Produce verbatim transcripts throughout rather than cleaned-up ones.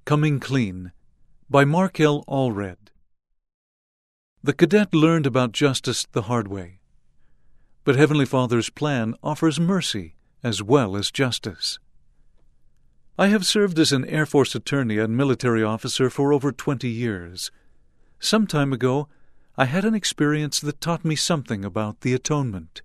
Coming Clean by Mark L. Allred. The cadet learned about justice the hard way, but Heavenly Father's plan offers mercy as well as justice. I have served as an Air Force attorney and military officer for over twenty years. Some time ago, I had an experience that taught me something about the atonement.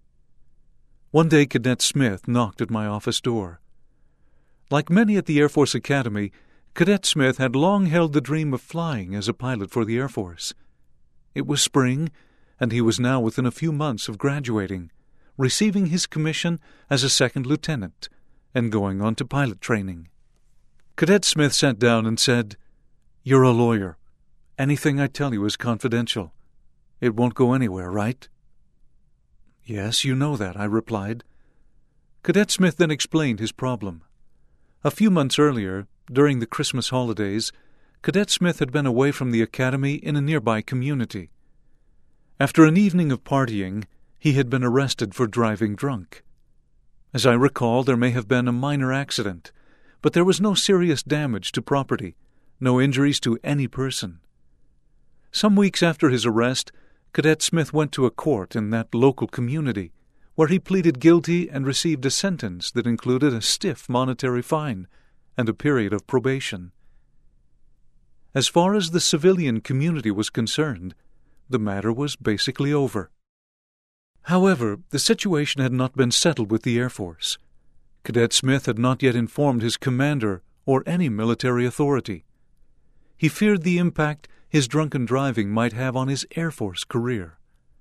One day, Cadet Smith knocked at my office door. Like many at the Air Force Academy, Cadet Smith had long held the dream of flying as a pilot for the Air Force. It was spring, and he was now within a few months of graduating, receiving his commission as a second lieutenant, and going on to pilot training. Cadet Smith sat down and said, "You're a lawyer. Anything I tell you is confidential. It won't go anywhere, right?" "Yes, you know that," I replied. Cadet Smith then explained his problem. A few months earlier, during the Christmas holidays, Cadet Smith had been away from the academy in a nearby community. After an evening of partying, he had been arrested for driving drunk. As I recall, there may have been a minor accident, but there was no serious damage to property, no injuries to any person. Some weeks after his arrest, Cadet Smith went to a court in that local community, where he pleaded guilty and received a sentence that included a stiff monetary fine and a period of probation. As far as the civilian community was concerned, the matter was basically over. However, the situation had not been settled with the Air Force. Cadet Smith had not yet informed his commander or any military authority. He feared the impact his drunken driving might have on his Air Force career.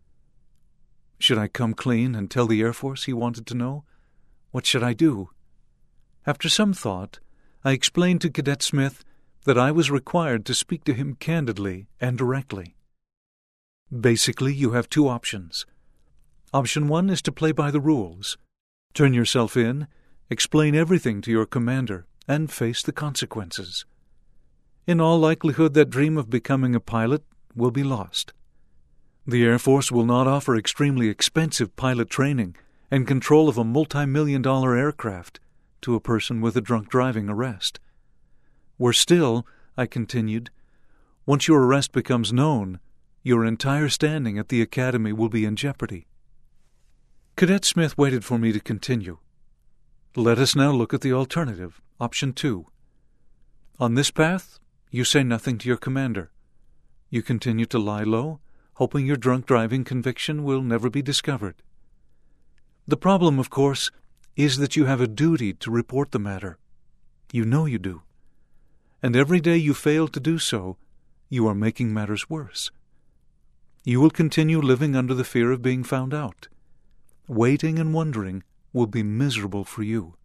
Should I come clean and tell the Air Force, he wanted to know? What should I do? After some thought, I explained to Cadet Smith that I was required to speak to him candidly and directly. Basically, you have two options. Option one is to play by the rules. Turn yourself in, explain everything to your commander, and face the consequences. In all likelihood, that dream of becoming a pilot will be lost. The Air Force will not offer extremely expensive pilot training and control of a multi-million dollar aircraft to a person with a drunk driving arrest. Worse still, I continued, once your arrest becomes known, your entire standing at the academy will be in jeopardy. Cadet Smith waited for me to continue. Let us now look at the alternative, option two. On this path, you say nothing to your commander. You continue to lie low, hoping your drunk driving conviction will never be discovered. The problem, of course, is that you have a duty to report the matter. You know you do. And every day you fail to do so, you are making matters worse. You will continue living under the fear of being found out. Waiting and wondering will be miserable for you.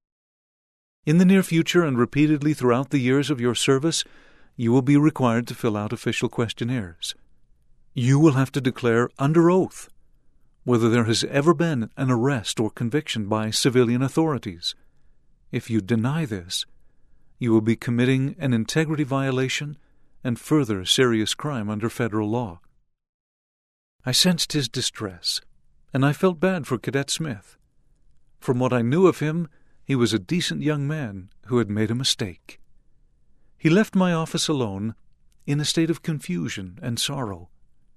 In the near future and repeatedly throughout the years of your service, you will be required to fill out official questionnaires. You will have to declare under oath whether there has ever been an arrest or conviction by civilian authorities. If you deny this, you will be committing an integrity violation and further serious crime under federal law. I sensed his distress, and I felt bad for Cadet Smith. From what I knew of him, he was a decent young man who had made a mistake. He left my office alone, in a state of confusion and sorrow.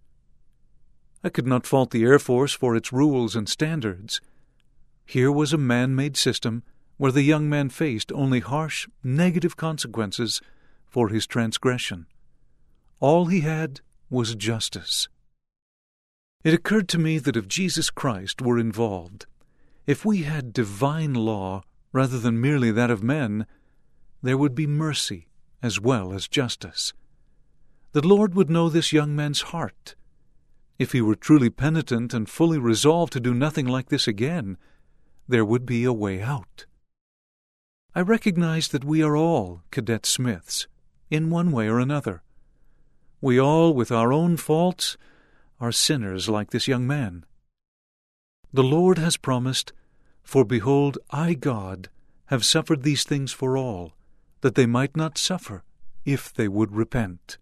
I could not fault the Air Force for its rules and standards. Here was a man-made system where the young man faced only harsh, negative consequences for his transgression. All he had was justice. It occurred to me that if Jesus Christ were involved, if we had divine law rather than merely that of men, there would be mercy as well as justice. The Lord would know this young man's heart. If he were truly penitent and fully resolved to do nothing like this again, there would be a way out. I recognize that we are all Cadet Smiths, in one way or another. We all, with our own faults, are sinners like this young man. The Lord has promised, "For behold, I, God, have suffered these things for all, that they might not suffer, if they would repent."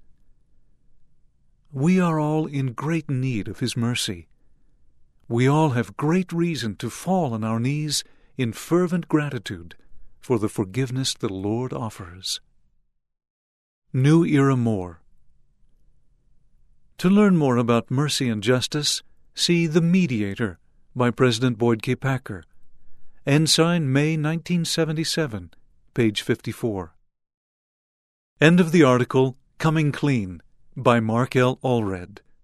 We are all in great need of His mercy. We all have great reason to fall on our knees in fervent gratitude for the forgiveness the Lord offers. New Era More. To learn more about mercy and justice, see The Mediator by President Boyd K. Packer. Ensign, May nineteen seventy-seven, page fifty-four. End of the article, Coming Clean by Mark L. Allred.